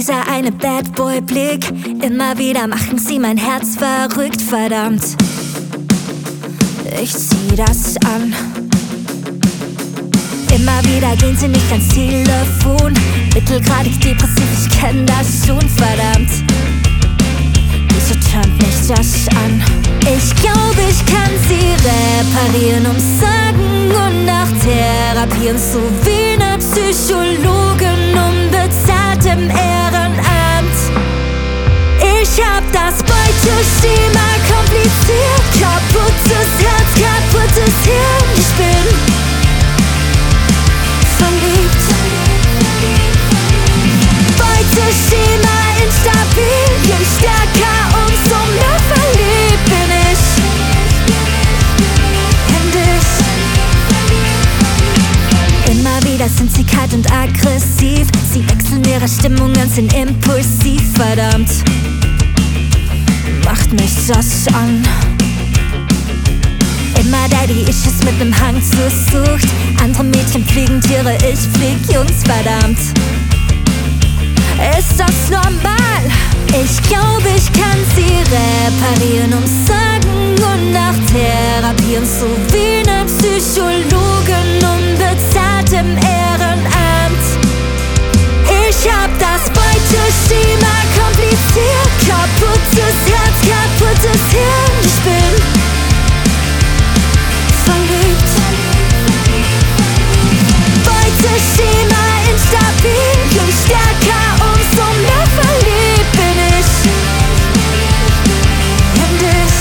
dieser eine Bad Boy Blick. Immer wieder machen sie mein Herz verrückt, verdammt. Ich zieh das an. Immer wieder gehen sie nicht ans Telefon. Mittelgradig depressiv, ich kenn das schon, verdammt. Wieso tönt mich das an? Ich glaub, ich kann sie reparieren, umsagen und nachtherapieren. So wie ne Psychologin, unbezahlt im Ehrenamt. Ich hab das Beuteschema kompliziert. Kaputtes Herz, kaputtes Hirn. Ich bin verliebt. Beuteschema instabil. Je stärker, umso mehr verliebt bin ich in dich. Immer wieder sind sie kalt und aggressiv. Sie wechseln ihre Stimmungen, sind impulsiv, verdammt. Macht mich das an. Immer Daddy-Issues mit nem Hang zur Sucht. Andere Mädchen fliegen Tiere, ich flieg Jungs, verdammt. Ist das normal? Ich glaub, ich kann sie reparieren, umsagen und nachtherapieren. So wie ne Psychologin, unbezahlt im Ehrenamt. Ich hab das Beuteschema kompliziert. Kaputtes Herz, kaputtes Hirn. Ich bin verliebt. Beuteschema instabil. Je stärker, umso mehr verliebt bin ich in dich.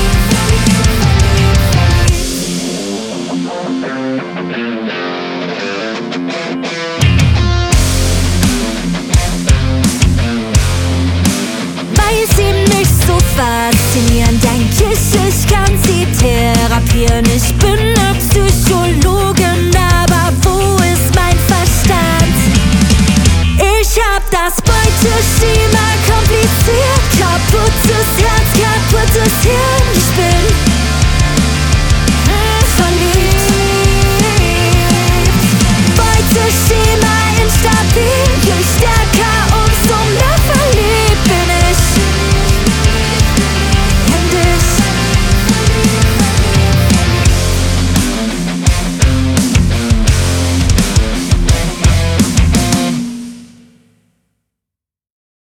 Weil sie mich so faszinieren, denk ich kann sie therapieren. Ich bin ne Psychologin, aber wo ist mein Verstand? Ich hab das Beuteschema kompliziert. Kaputtes Herz, kaputtes Hirn.